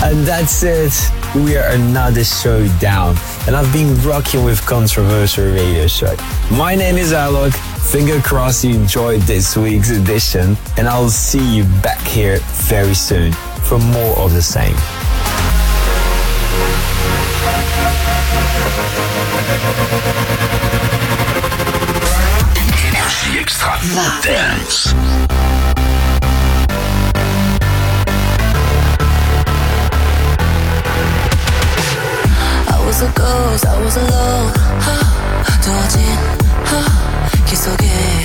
And that's it. We are another show down. And I've been rocking with Controversial Radio Show. My name is Alok. Finger crossed you enjoyed this week's edition. And I'll see you back here very soon for more of the same. Énergie Extravagance. I was a ghost, I was alone. 두어진 길 속에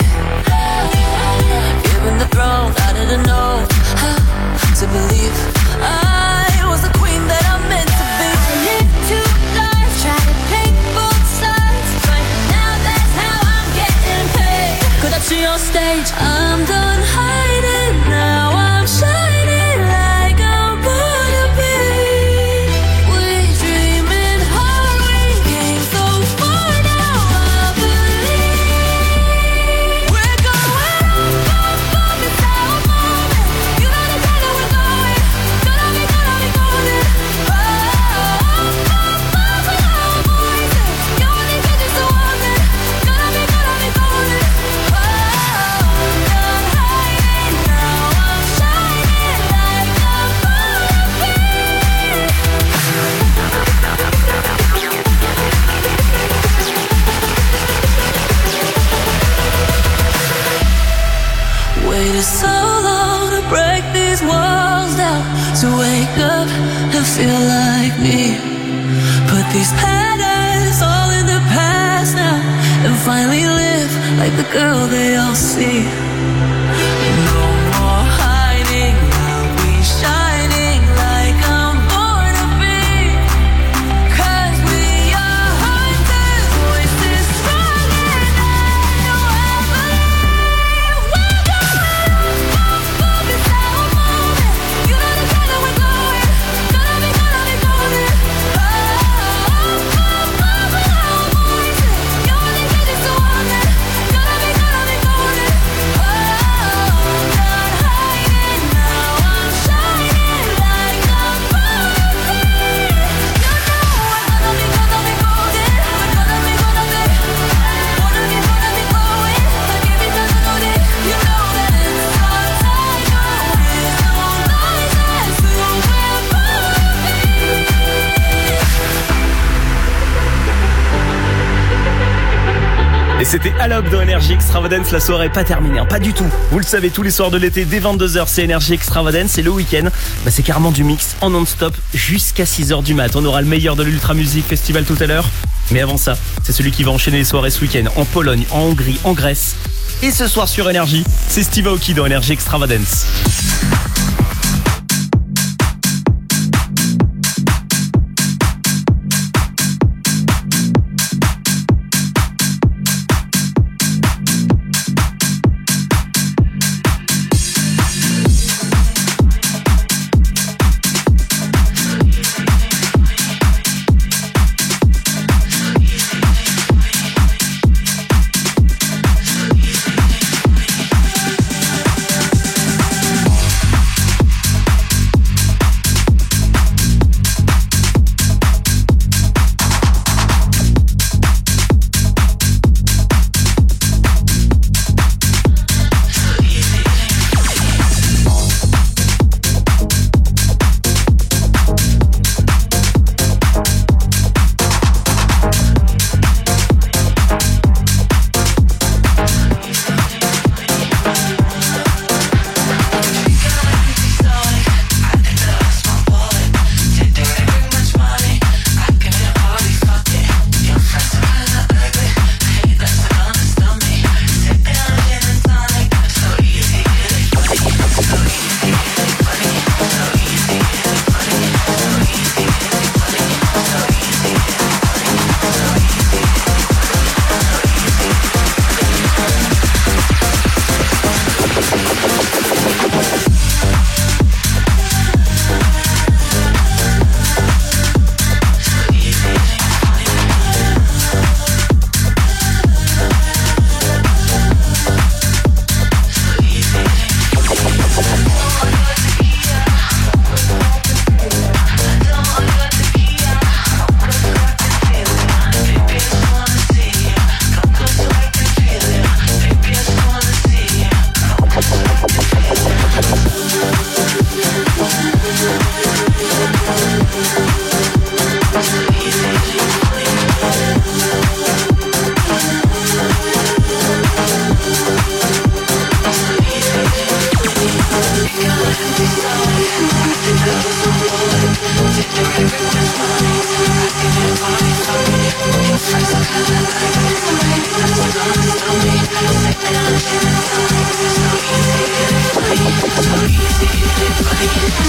given the throne, I didn't know to believe I was the queen that I'm meant to be. I lived two lives, try to take both sides, but now that's how I'm getting paid. 끝없이 on stage, I'm done hiding, now I'm shining like I'm born to be. We dreaming hard, we came so far, now I believe we're going up, it's our moment. You know the time that we're going, gonna be golden. Oh, up, with our voices. You only get just the one that gonna be golden. Oh, I'm done hiding, now I'm shining like I'm born to be. Waited so long to break these walls down, to wake up and feel like me. Put these patterns all in the past now, and finally live like the girl they all see. No more hiding, now we shining like I'm born to be. 'Cause we are hunters, voices strong and I know I believe we're going up, it's our moment. You know the time that we're going, gonna be golden. Oh, up with our voices. You only get just the one that gonna be golden. Oh, I'm done hiding, now I'm shining like I'm born to be. You know we're gonna be golden. We're gonna be golden. Wanna be going, I give it to the. You know that it's our time. There's no lies as to where we're born to be. Et c'était Alok dans Énergie Extravagance. La soirée est pas terminée, hein, pas du tout. Vous le savez, tous les soirs de l'été, dès 22h, c'est Énergie Extravagance. Et le week-end, c'est carrément du mix en non-stop jusqu'à 6h du mat. On aura le meilleur de l'Ultra Music Festival tout à l'heure. Mais avant ça, c'est celui qui va enchaîner les soirées ce week-end en Pologne, en Hongrie, en Grèce. Et ce soir sur Énergie, c'est Steve Aoki dans Énergie Extravagance.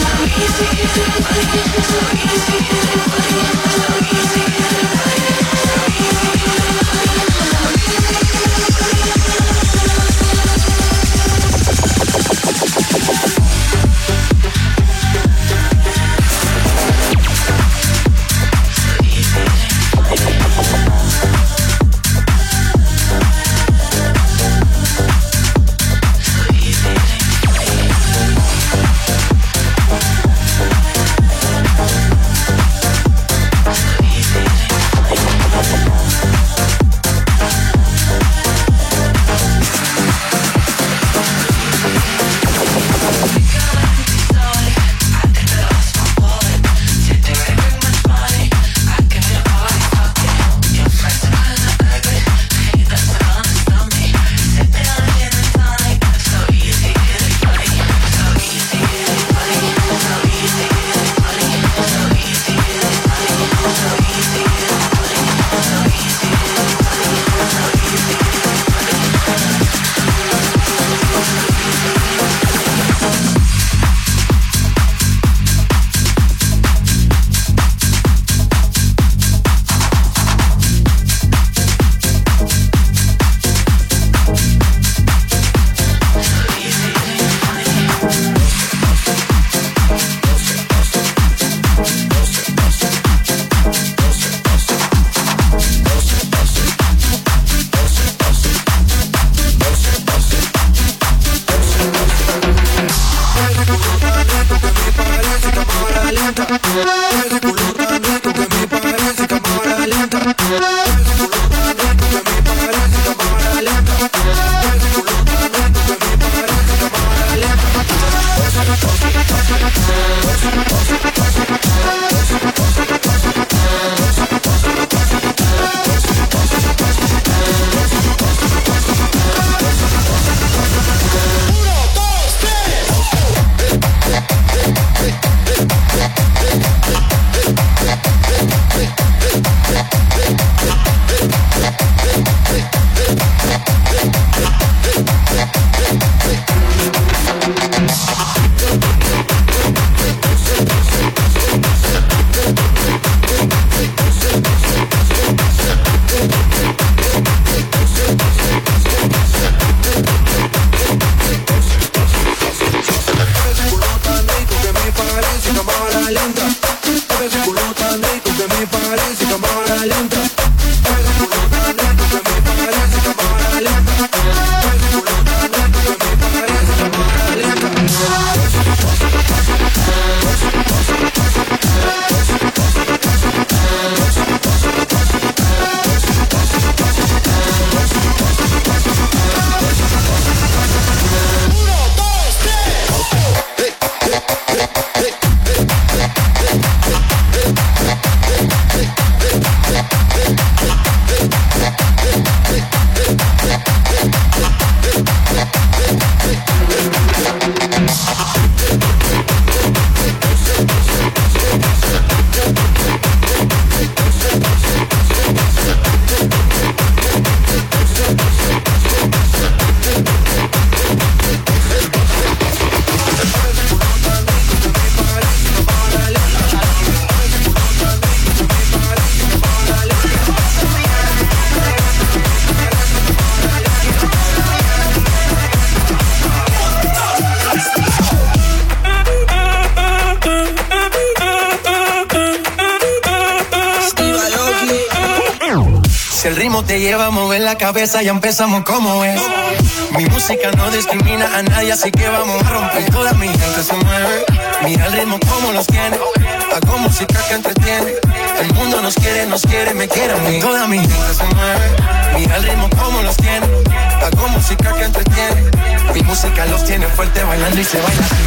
Si el ritmo te lleva a mover la cabeza, ya empezamos como es. Mi música no discrimina a nadie, así que vamos a romper. Toda mi gente se mueve. Mira el ritmo como los tiene. Hago música que entretiene. El mundo nos quiere, me quiere a mí. Toda mi gente se mueve. Mira el ritmo como los tiene. Hago música que entretiene. Mi música los tiene fuerte bailando y se baila así.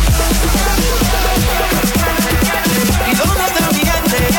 ¿Y dónde está mi gente?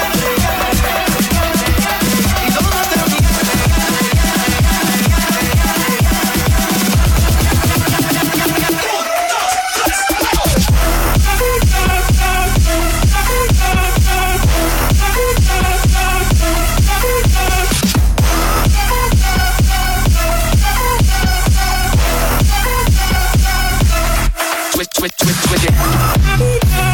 Switch it.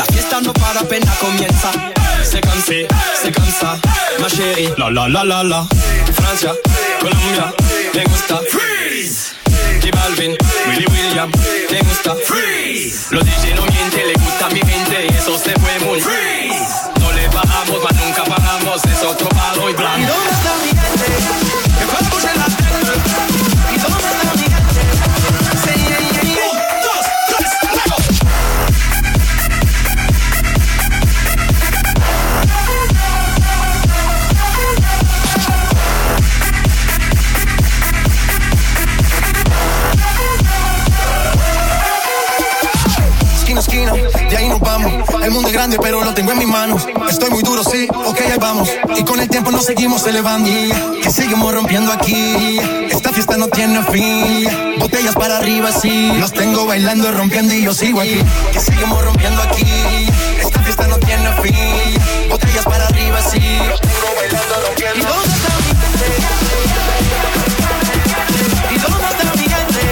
fiesta no para, apenas comienza. C'est comme ça, ma chérie. La la la la la. Francia, Colombia, me gusta. Freeze. J Balvin, Willy William, me gusta. Freeze. Los DJ no mienten, le gusta a mi gente y eso se fue muy. Freeze. No le bajamos, mas nunca paramos, es otro palo y blanco. ¿Y dónde está mi gente? Que fue a pushar la tele. ¿Y dónde está mi gente? Sí, yeah, yeah, yeah. 1, 2, 3, let's go. Esquina, de ahí nos vamos. El mundo es grande, pero lo tengo en mis manos. Estoy muy duro, sí, ok, ahí vamos. Y con el tiempo nos seguimos elevando. Que seguimos rompiendo aquí. Esta fiesta no tiene fin. Botellas para arriba, sí. Los tengo bailando, rompiendo y yo sigo aquí. Que seguimos rompiendo aquí. Esta fiesta no tiene fin. Botellas para arriba, sí. Los tengo bailando, rompiendo. ¿Y dónde está mi gente? ¿Y dónde está mi gente?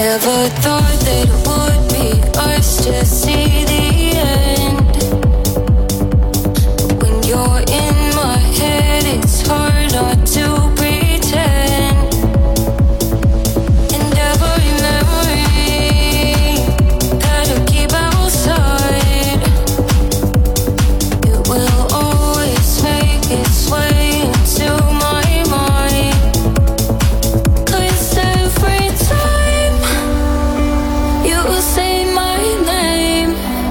Never thought that it would be us, just see the end. When you're in my head, it's hard not to pretend. And every memory gotta keep outside. It will always make its way into my mind. 'Cause every time you say my name,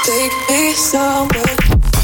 Take me somewhere.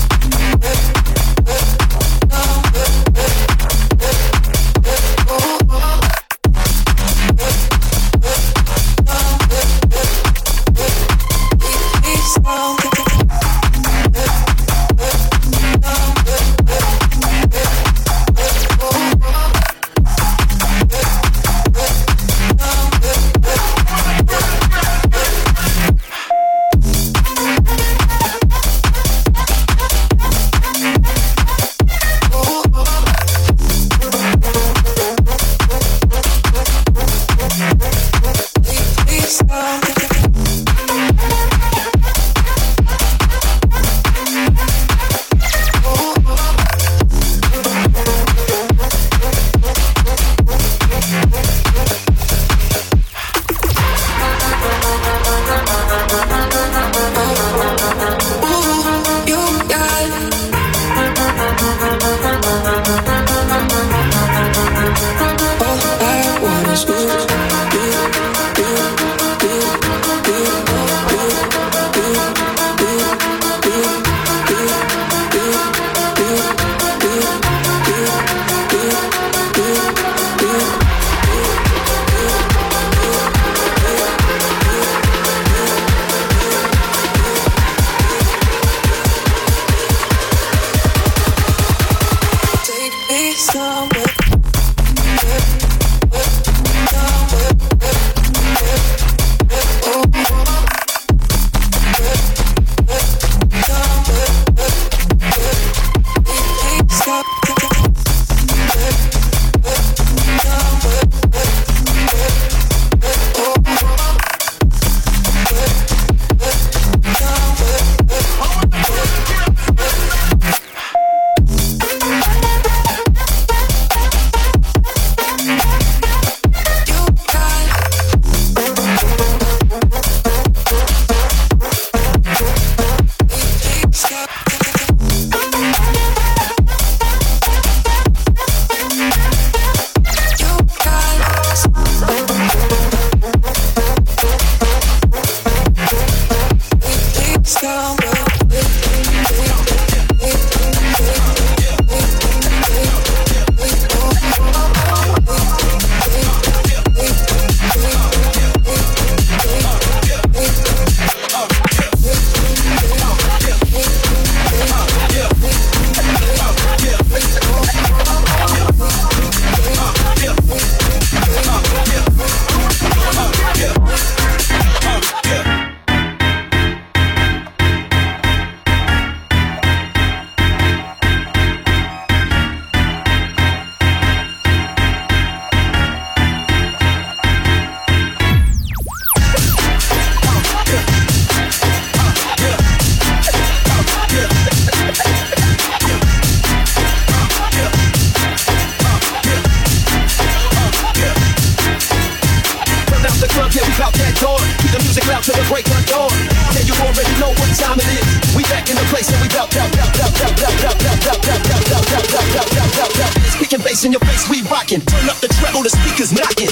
In your face, we rockin'. Turn up the treble, the speakers knockin'.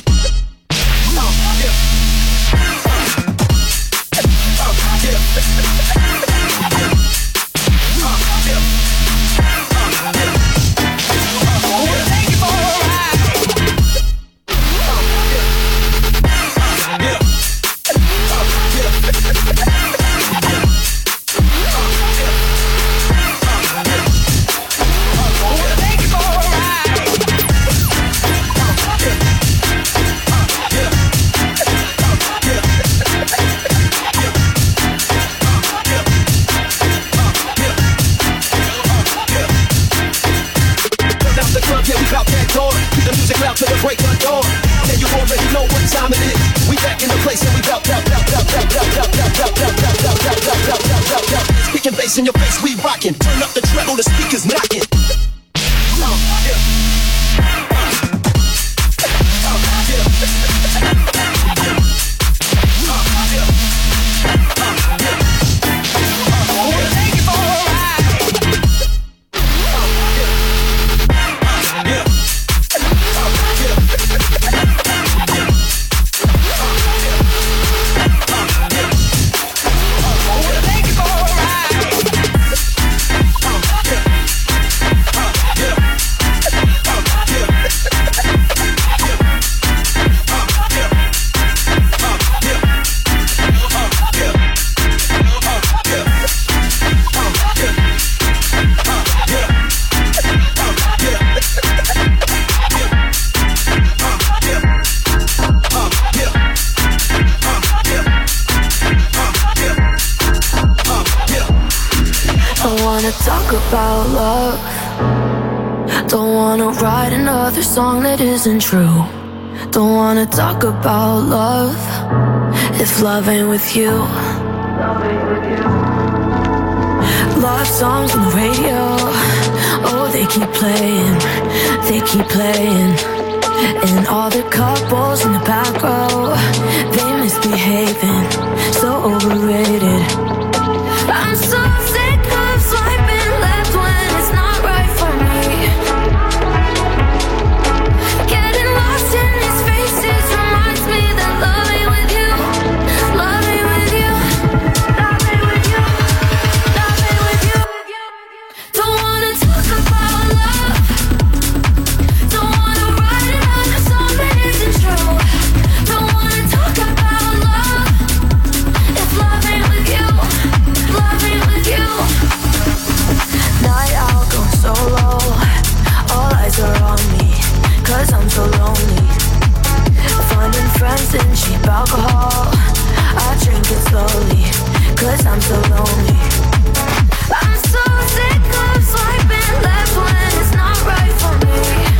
In your face, we rockin'. Turn up the treble, the speakers knockin'. Take it for a ride. Don't wanna talk about love. Don't wanna write another song that isn't true. Don't wanna talk about love if love ain't with you. Love songs on the radio, oh they keep playing, they keep playing. And all the couples in the back row, they misbehaving, so overrated. I'm so sick of swiping left when it's not right for me. Getting lost in these faces reminds me that love ain't with you. Love ain't with you. Love ain't with you. Love ain't with you. Don't wanna talk about love. Don't wanna write another song that isn't true. Don't wanna talk about love if love ain't with you. Love ain't with you. Night out, going solo. All eyes are on me, 'cause I'm so lonely. Finding friends in cheap alcohol. I drink it slowly, 'cause I'm so lonely. I'm so sick of swiping left when it's not right for me.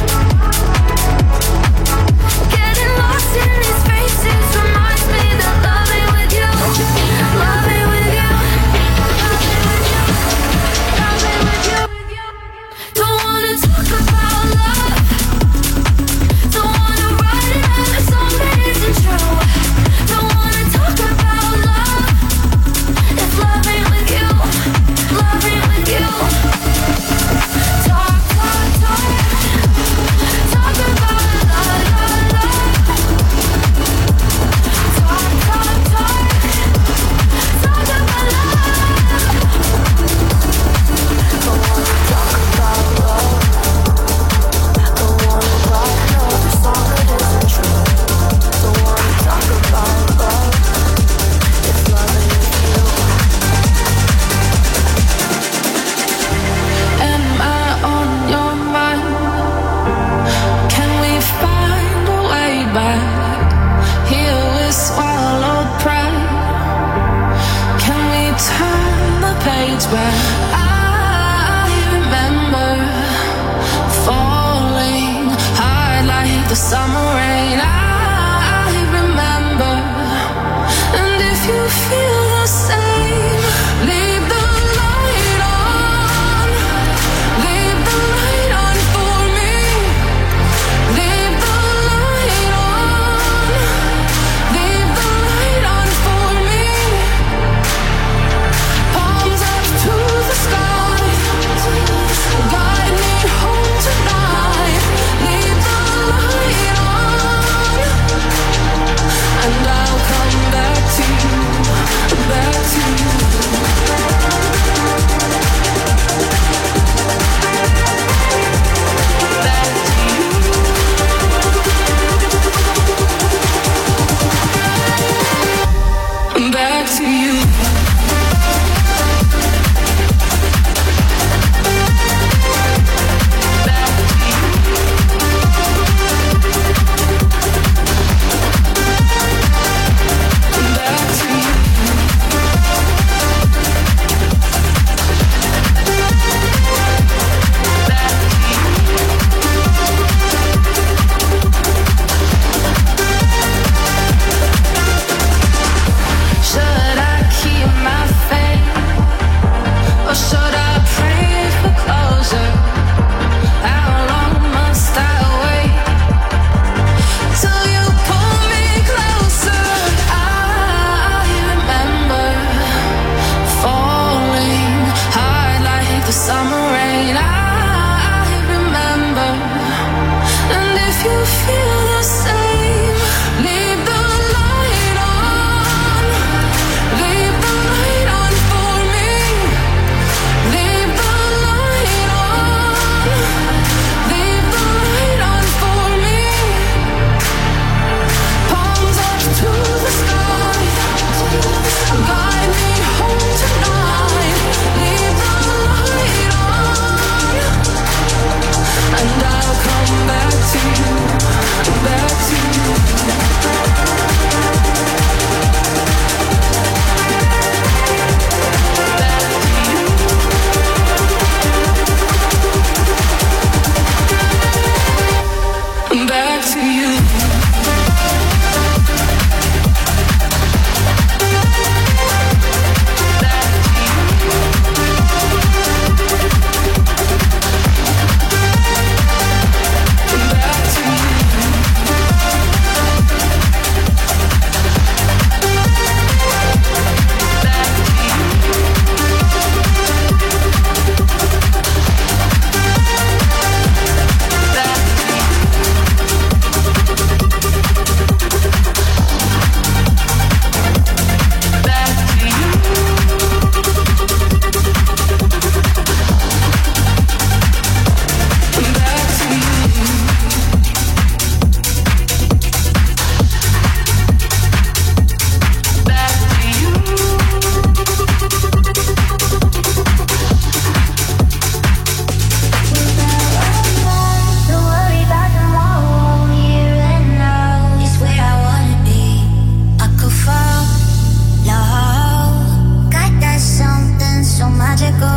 Getting lost in these faces reminds me that love ain't with you. Love ain't with you. Love ain't with you. Love ain't with you. Don't wanna talk about love. Don't wanna write another song that isn't true. Don't wanna talk about love if love ain't with you. Love ain't with you. Talk, talk, talk. Talk about love, love, love. Talk, talk, talk. Talk about love. Don't wanna talk about love. Don't wanna write another song that isn't true. Don't wanna talk about love if love ain't with you. Am I on your mind? Can we find a way back? Here with swallowed pride. Can we turn the page back? I remember falling hard like the summer rain. I remember, and if you feel the same, leave the light on. Leave the light on for me. Leave the light on. Leave the light on for me. Palms up to the sky. Guide me home tonight. Leave the light on.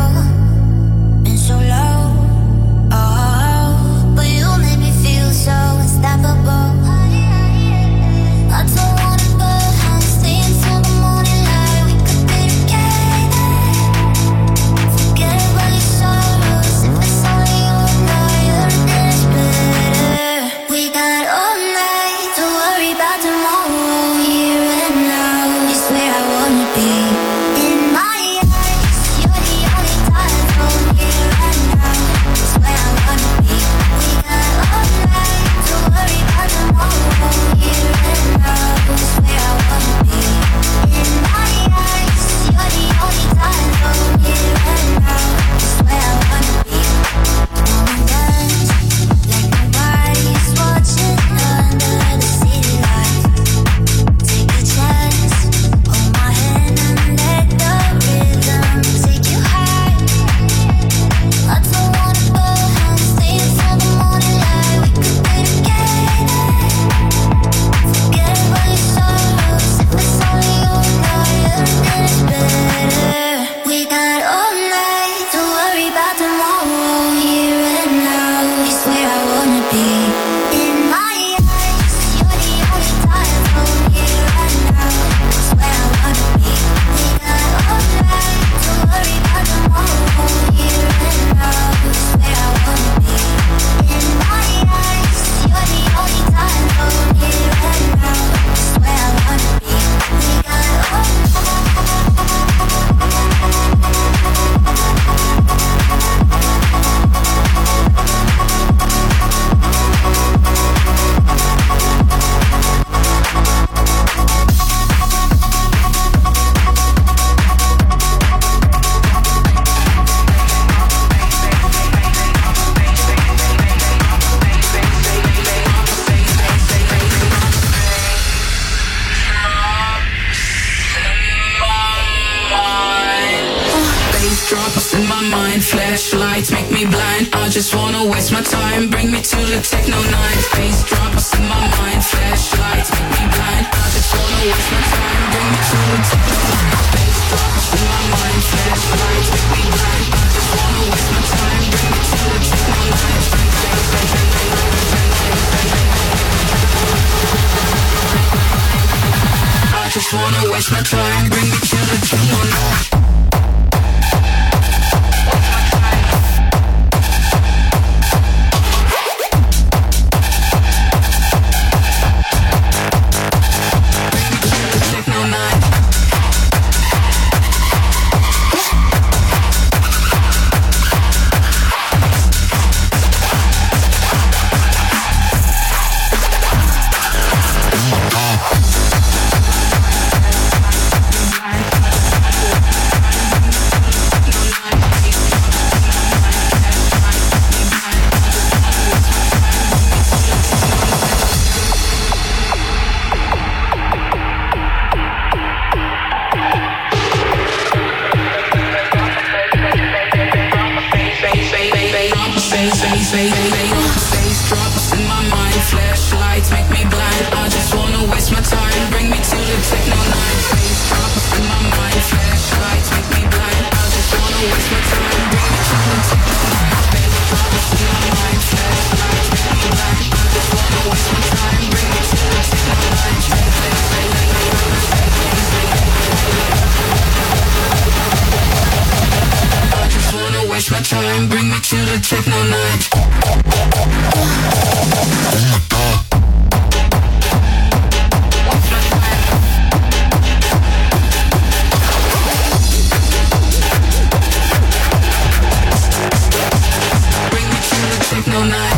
been so low. Oh, but you make me feel so unstoppable. I don't wanna go home, stay until the morning light. We could be together. Forget about your sorrows. If it's only you and I, everything is better. We got all night to worry about tomorrow. Here and now is where I wanna be. In my eyes, you're the only diamond. Here and now is where I wanna be. We got all night to worry about tomorrow. Here and now is where I wanna be. In my eyes, you're the only diamond. Here and now is where I wanna be. Dance like nobody's watching under the city lights. Take a chance, hold my hand and let the rhythm take you high. I don't wanna go home, stay until the morning light. We could be together. Forget about your sorrows. If it's only you and I, everything is better. We got all night to worry about tomorrow. Here and now is where I wanna be. In my eyes, you're the only diamond. Here and now is where I wanna be. We got all night to worry about tomorrow. Here and now is where I wanna be. In my eyes, you're the only diamond. Here and now is where I wanna be. We got all Bass drops in my mind, flashlights make me blind. I just wanna waste my time, bring me to the techno night. Bass drops in my mind, flashlights make me blind. I just wanna waste my time, bring me to the techno night. Bass drops in my mind, flashlights make me blind. I just wanna waste my time, bring me to the techno night. I just wanna waste my time, bring me to the techno night. Bass drops in my mind, flashlights make me blind. I just wanna waste my time, bring me to the techno night. Bass drops in my mind, flashlights make me blind. I just wanna waste my time, bring me to the techno night. Bass drops in my mind, flashlights make me blind. I just wanna waste my time, bring me to the techno night. I just wanna waste my time, bring me to the techno night. Bring me to the techno night.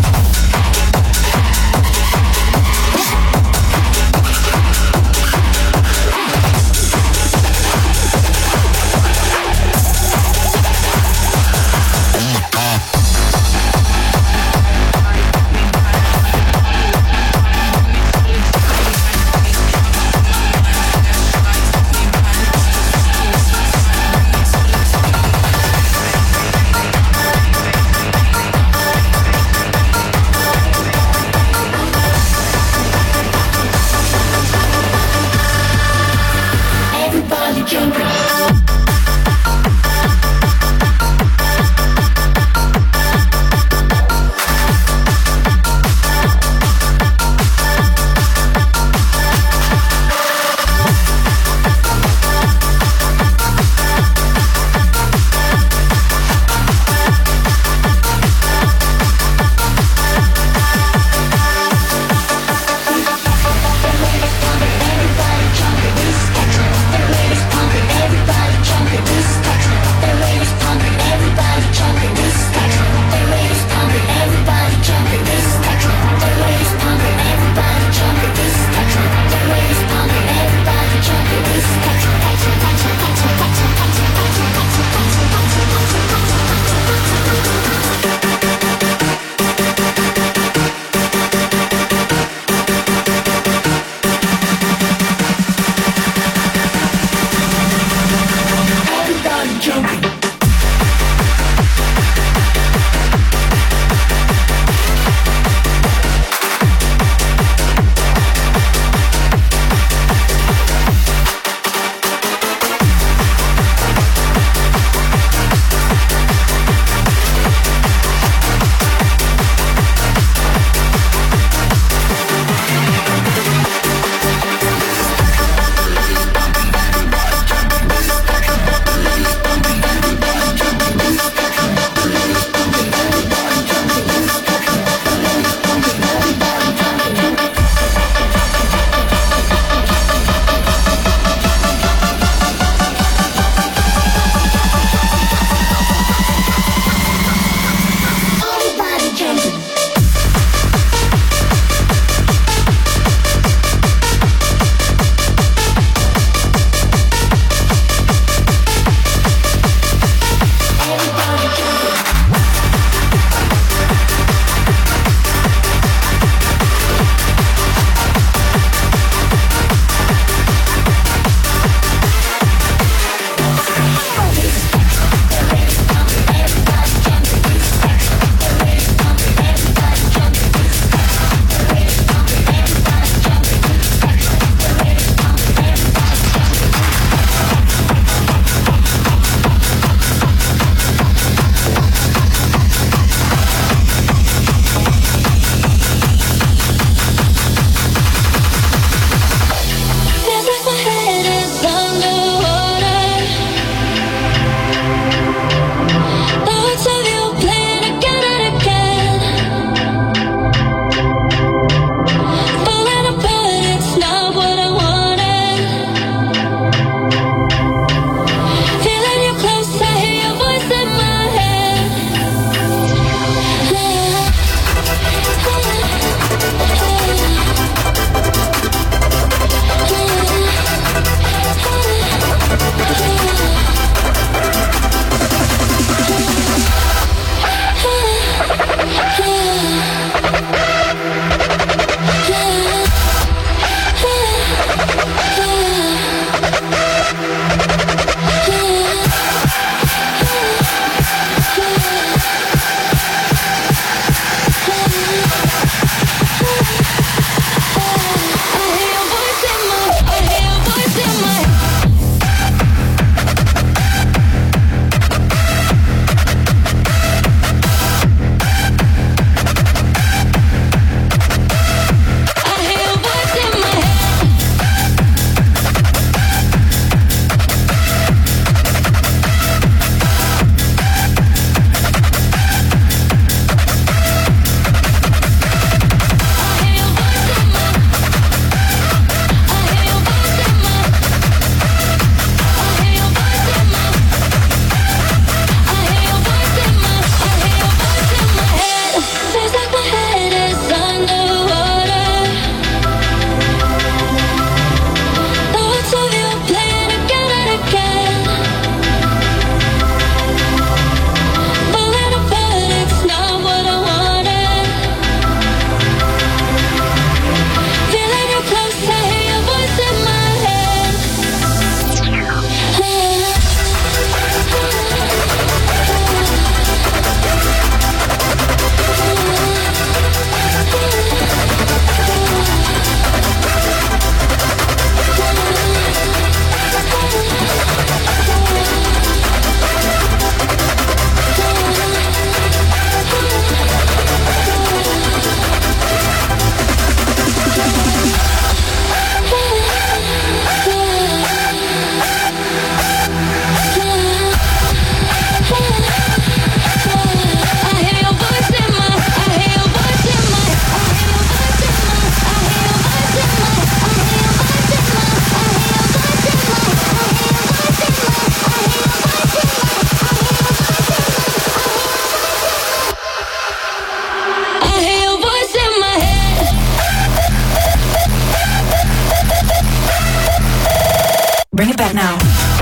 right now.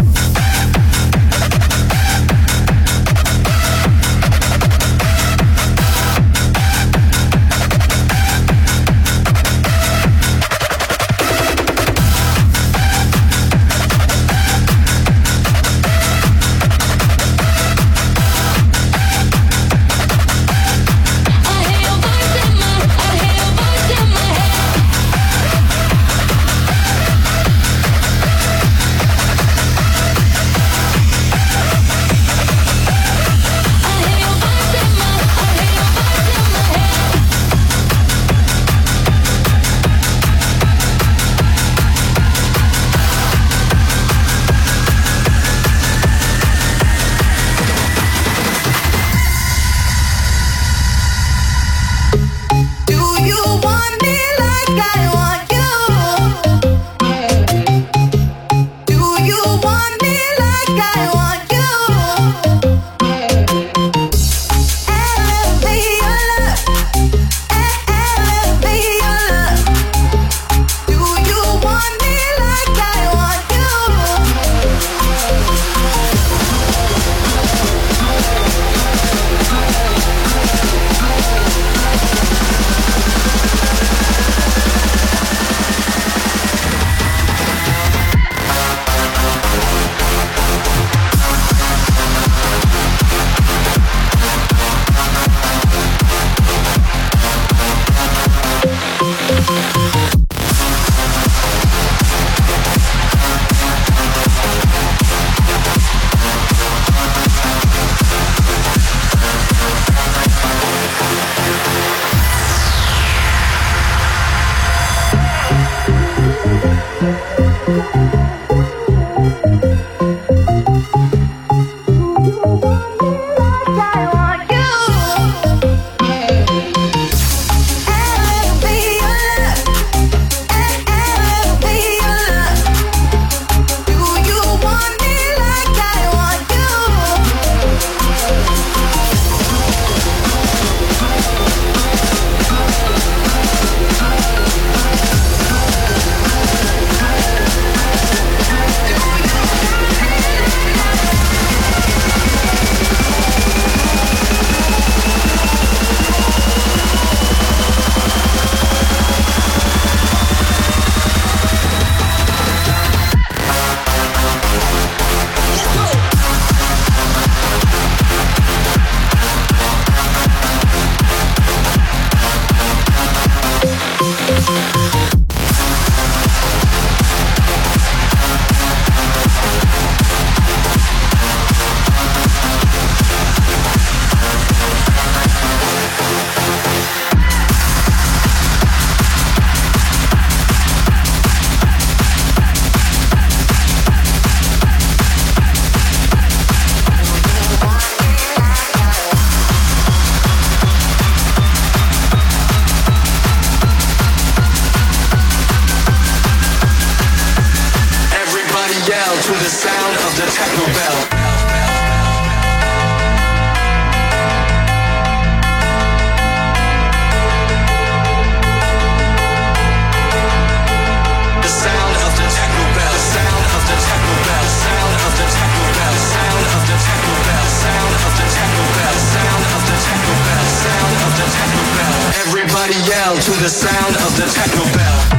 To the sound of the techno bell.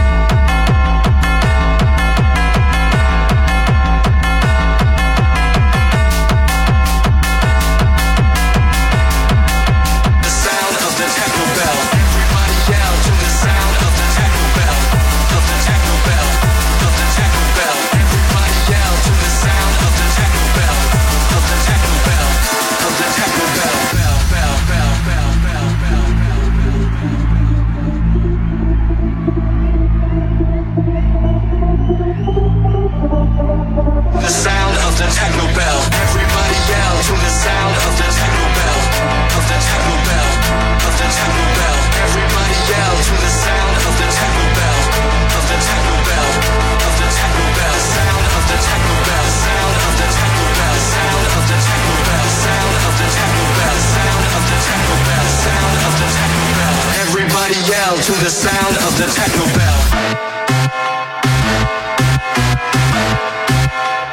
To the sound of the techno bell.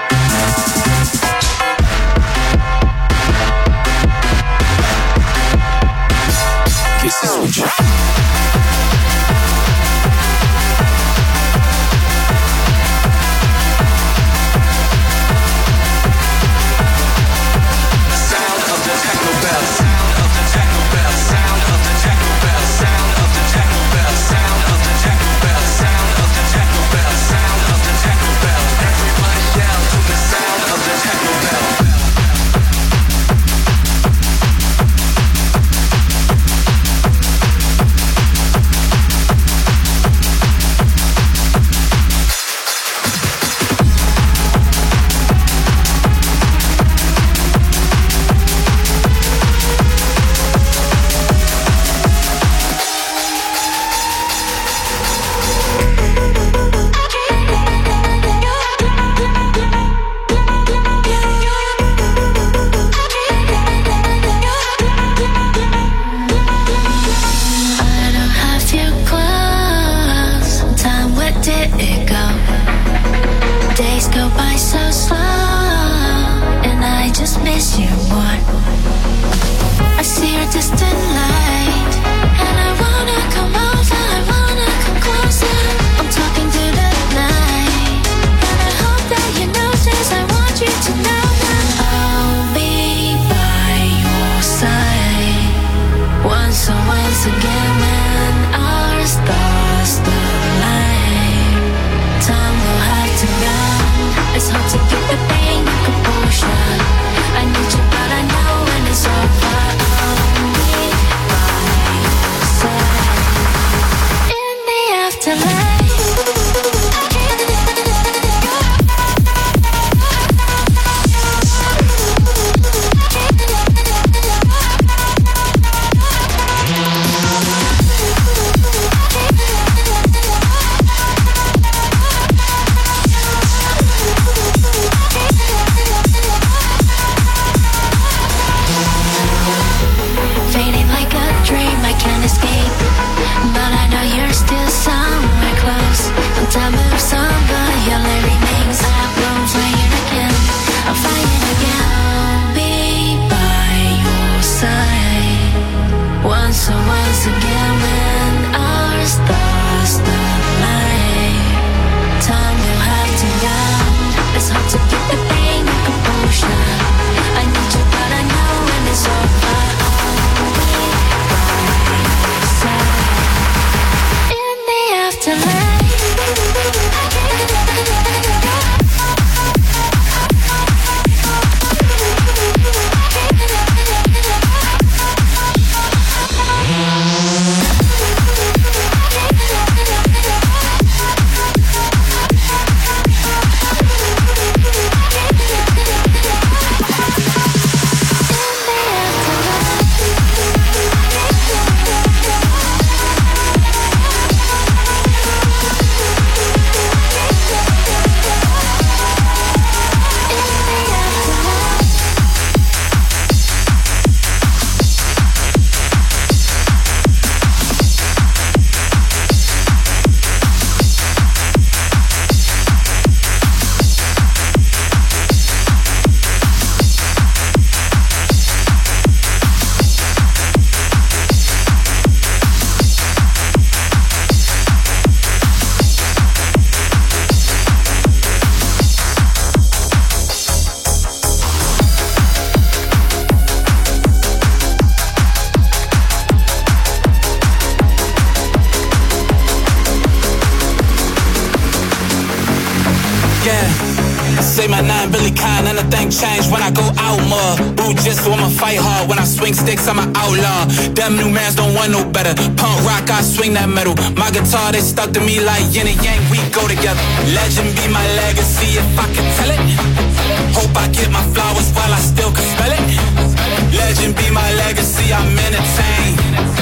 Say my name really kind, and nothing changed when I go out more. Boo just so I'ma fight hard. When I swing sticks, I'm an outlaw. Them new mans don't want no better. Punk rock, I swing that metal. My guitar, they stuck to me like yin and yang, we go together. Legend be my legacy if I can tell it. Hope I get my flowers while I still can spell it. Legend be my legacy, I'm entertained.